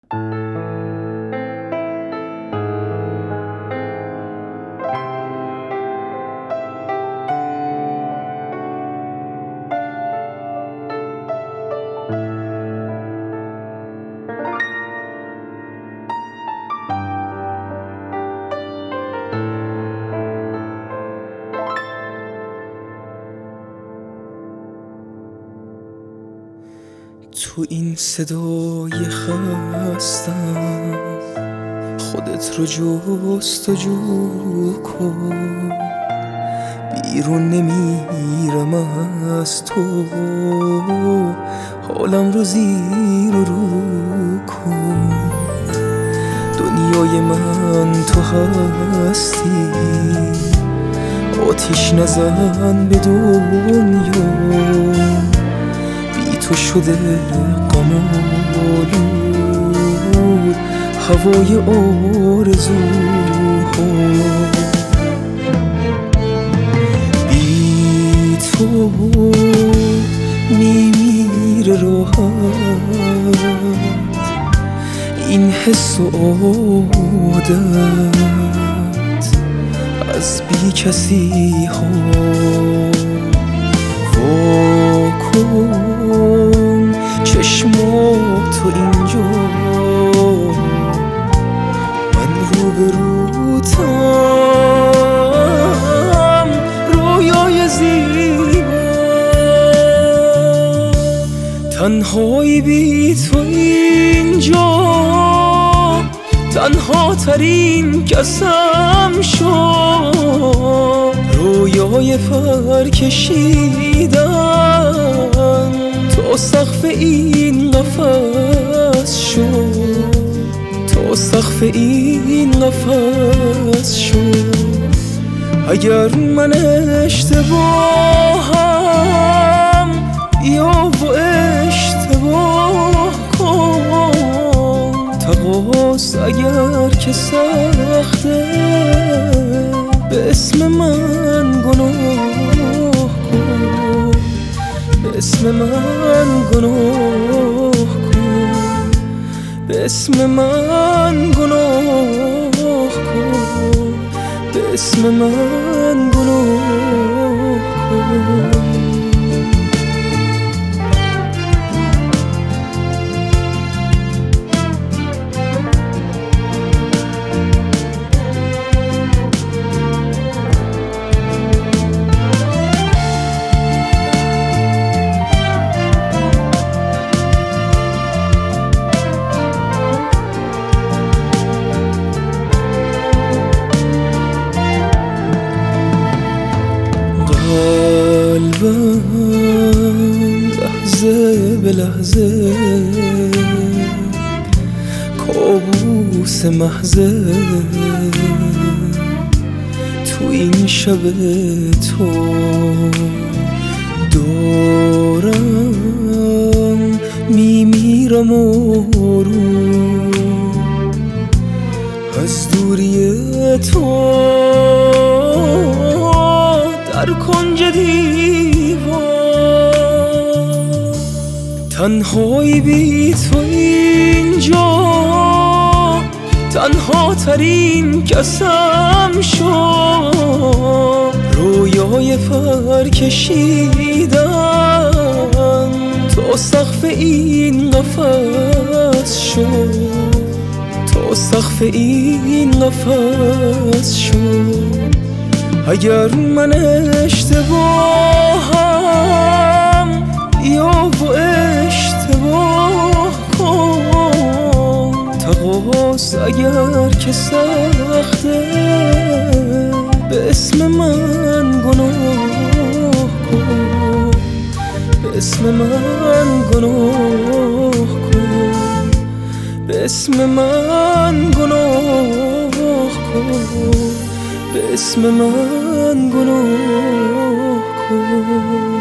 تو این صدای خستم خودت رو جستجو کن، بیرون نمیرم از تو، حالم رو زیر و رو کن. دنیای من تو هستی، آتیش نزن به دنیا، تو شده غم آلود هوای آرزوها. بی تو میمیره راحت این حس و عادت از بی کسی ها. واکن چشماتو اینجا، من روبروتم، رویای زیبا. تنهایی بی تو اینجا، تنها ترین کسم شد. رویای پر کشیدن تا سقف این قفس شد، تا سقف این قفس شد. اگر من اشتباهم بیا و اشتباه کن، تقاص اگر که سخته به اسم من گناه کن، به اسم من گناه کن، به اسم من گناه کن، به اسم من گناه کن. قلبم لحظه به لحظه کابوس محضه، تو این شب تو دارم میمیرم آروم از دوری تو در کنج دیوار. تنهایی بی تو اینجا، تنها ترین کسم شد. رویای پر کشیدن تا سقف این قفس شد، تا سقف این قفس شد. اگر من اشتباهم بیا و اشتباه کن، تقاص اگر که سخته به اسم من گناه کن، به اسم من گناه کن، به اسم من گناه کن، به اسم من گناه کن.